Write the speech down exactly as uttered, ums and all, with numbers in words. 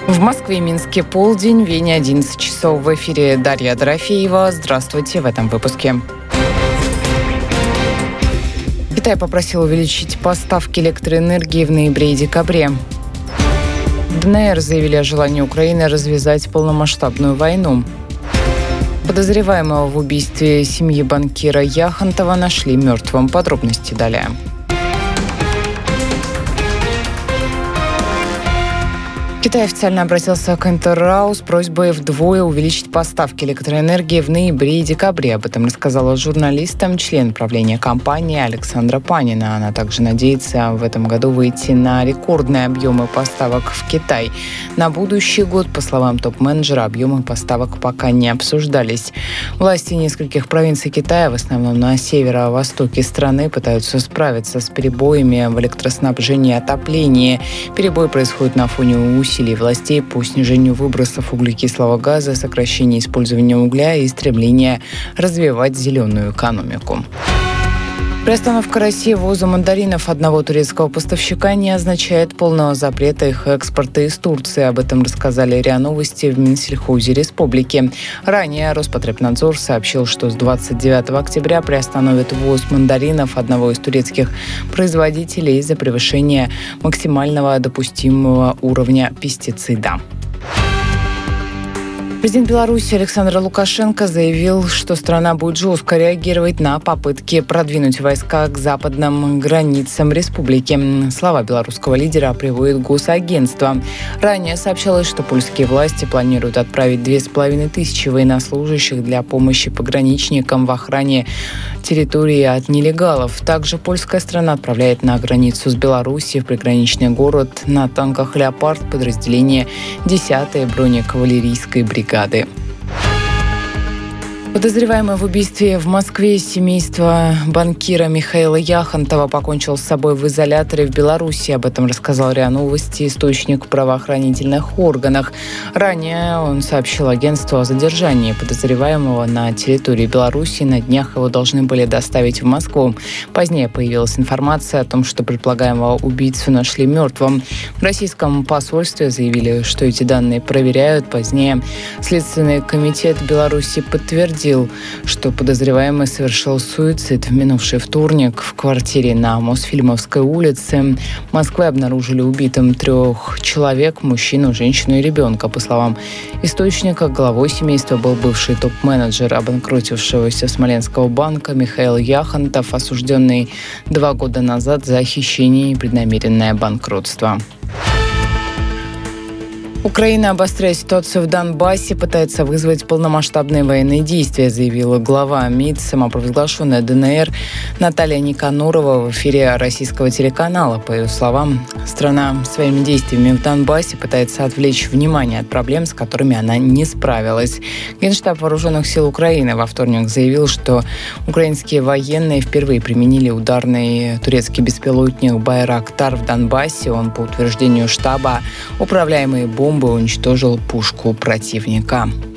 В Москве и Минске полдень, в Вене одиннадцать часов. В эфире Дарья Дорофеева. Здравствуйте в этом выпуске. Китай попросил увеличить поставки электроэнергии в ноябре и декабре. ДНР заявили о желании Украины развязать полномасштабную войну. Подозреваемого в убийстве семьи банкира Яхонтова нашли мертвым. Подробности далее. Китай официально обратился к НТРАУ с просьбой вдвое увеличить поставки электроэнергии в ноябре и декабре. Об этом рассказала журналистам член правления компании Александра Панина. Она также надеется в этом году выйти на рекордные объемы поставок в Китай. На будущий год, по словам топ-менеджера, объемы поставок пока не обсуждались. Власти нескольких провинций Китая, в основном на северо-востоке страны, пытаются справиться с перебоями в электроснабжении и отоплении. Перебои происходят на фоне усилий усилий властей по снижению выбросов углекислого газа, сокращению использования угля и стремления развивать зеленую экономику. Приостановка России ввоза мандаринов одного турецкого поставщика не означает полного запрета их экспорта из Турции. Об этом рассказали РИА Новости в Минсельхозе Республики. Ранее Роспотребнадзор сообщил, что с двадцать девятого октября приостановит ввоз мандаринов одного из турецких производителей из-за превышения максимального допустимого уровня пестицида. Президент Беларуси Александр Лукашенко заявил, что страна будет жестко реагировать на попытки продвинуть войска к западным границам республики. Слова белорусского лидера приводит Госагентство. Ранее сообщалось, что польские власти планируют отправить две с половиной тысячи военнослужащих для помощи пограничникам в охране территории от нелегалов. Также польская страна отправляет на границу с Белоруссией в приграничный город на танках «Леопард» подразделение десятой бронекавалерийской бригады. Подозреваемый в убийстве в Москве семейства банкира Михаила Яхонтова покончил с собой в изоляторе в Беларуси. Об этом рассказал РИА Новости источник в правоохранительных органах. Ранее он сообщил агентству о задержании подозреваемого на территории Беларуси. На днях его должны были доставить в Москву. Позднее появилась информация о том, что предполагаемого убийцу нашли мертвым. В российском посольстве заявили, что эти данные проверяют. Позднее Следственный комитет Беларуси подтвердил, что подозреваемый совершил суицид. В минувший вторник в квартире на Мосфильмовской улице Москвы обнаружили убитым трех человек: мужчину, женщину и ребенка. По словам источника, главой семейства был бывший топ-менеджер обанкротившегося Смоленского банка Михаил Яхонтов, осужденный два года назад за хищение и преднамеренное банкротство. Украина, обостряя ситуацию в Донбассе, пытается вызвать полномасштабные военные действия, заявила глава МИД, самопровозглашенная ДНР Наталья Никанорова в эфире российского телеканала. По ее словам, страна своими действиями в Донбассе пытается отвлечь внимание от проблем, с которыми она не справилась. Генштаб Вооруженных сил Украины во вторник заявил, что украинские военные впервые применили ударный турецкий беспилотник «Байрактар» в Донбассе. Он, по утверждению штаба, управляемый бомбой уничтожил пушку противника.